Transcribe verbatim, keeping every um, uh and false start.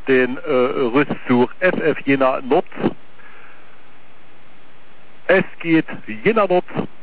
den äh, Rüstzug F F Jena Nord. Es geht Jena Nord.